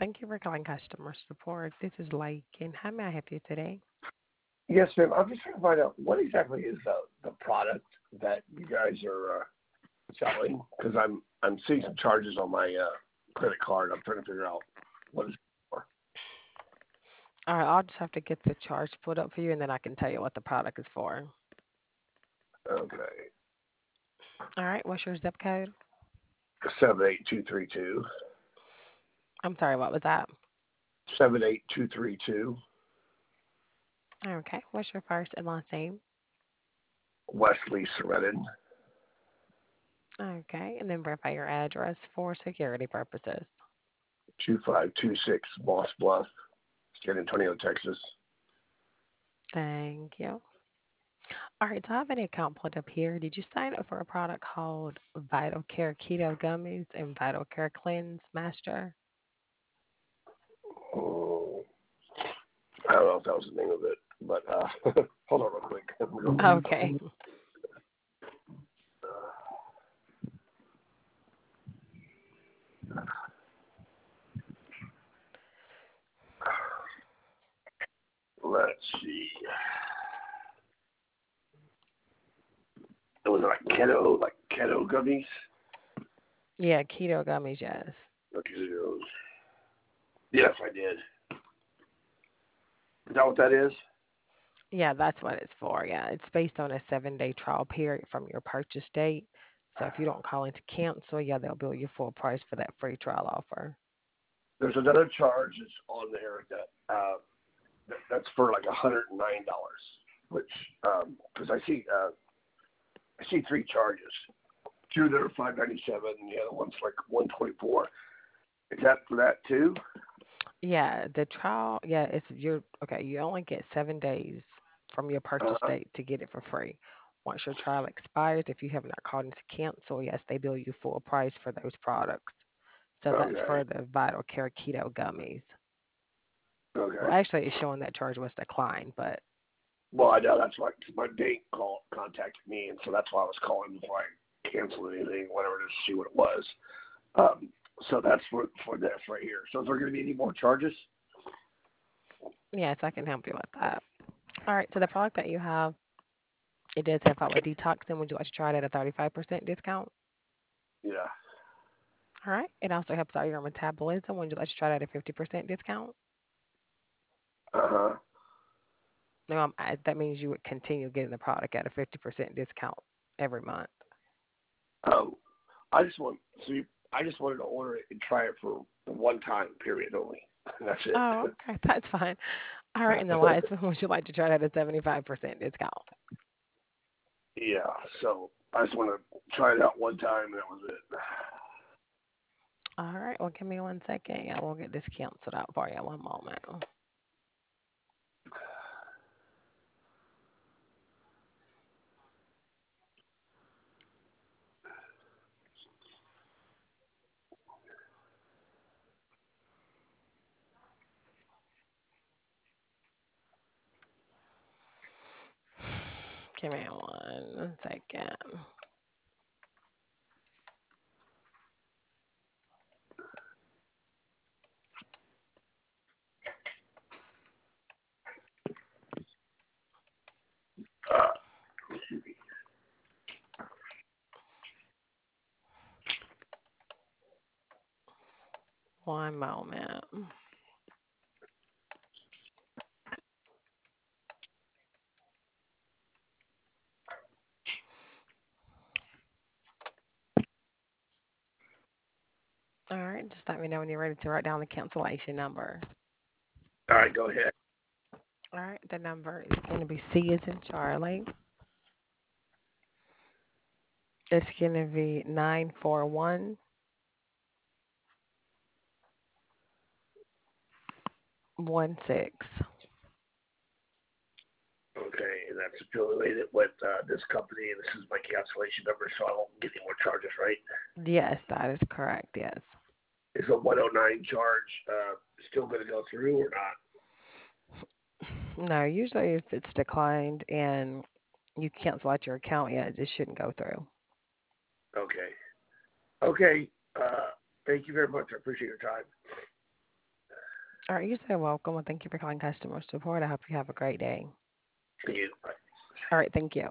Thank you for calling customer support. This is Lakin. How may I help you today? Yes, ma'am. I'm just trying to find out what exactly is the product that you guys are selling because I'm seeing some charges on my credit card. I'm trying to figure out what it's for. All right, I'll just have to get the charge put up for you, and then I can tell you what the product is for. Okay, All right, what's your zip code? 78232. I'm sorry, what was that? 78232. Okay, what's your first and last name? Wesley Serenin. Okay, and then verify your address for security purposes. 2526 Moss Bluff, San Antonio, Texas. Thank you. All right, so I have an account pulled up here. Did you sign up for a product called Vital Care Keto Gummies and Vital Care Cleanse Master? Oh, I don't know if that was the name of it, but hold on real quick. Okay. Let's see. It was like keto gummies. Yeah, keto gummies, yes. Okay. Yes, I did. Is that what that is? Yeah, that's what it's for. Yeah, it's based on a 7-day trial period from your purchase date. So if you don't call in to cancel, yeah, they'll bill you full price for that free trial offer. There's another charge that's on there that's for like $109, which because I see three charges. Two that are $597, and the other one's like $124. Is that for that too? Yeah, the trial, yeah, it's your okay. You only get 7 days from your purchase Uh, date to get it for free. Once your trial expires, if you have not called in to cancel, yes, they bill you full price for those products. So that's okay. for the Vital Care Keto Gummies. Well, Okay. actually, it's showing that charge was declined, but Well, I know that's why my bank contacted me, and so that's why I was calling before I canceled anything, whatever, to see what it was. Um, so that's for this right here. So is there going to be any more charges? yes, I can help you with that. All right, so the product that you have, it does help out with detoxing. Would you like to try it at a 35% discount? Yeah. All right, it also helps out your metabolism. Would you like to try it at a 50% discount? Uh huh. No, that means you would continue getting the product at a 50% discount every month. Um, I just want so you, I just wanted to order it and try it for one time period only. That's it. Oh, okay, that's fine. All right, and the last one, would you like to try that at a 75% discount? Yeah. So I just want to try it out one time, and that was it. All right, well, give me 1 second. Yeah, we'll get this canceled out for you. One moment. Give me 1 second. Uh, One moment. All right, just let me know when you're ready to write down the cancellation number. all right, go ahead. All right, the number is going to be C as in Charlie. It's going to be 94116. Okay, and that's affiliated with this company, and this is my cancellation number, so I won't get any more charges, right? Yes, that is correct. Yes. Is the 109 charge still going to go through or not? No, usually if it's declined and you cancel out your account, yeah, it shouldn't go through. Okay. Okay. Thank you very much. I appreciate your time. All right, you're so welcome. Well, thank you for calling customer support. I hope you have a great day. Thank you. All right, thank you.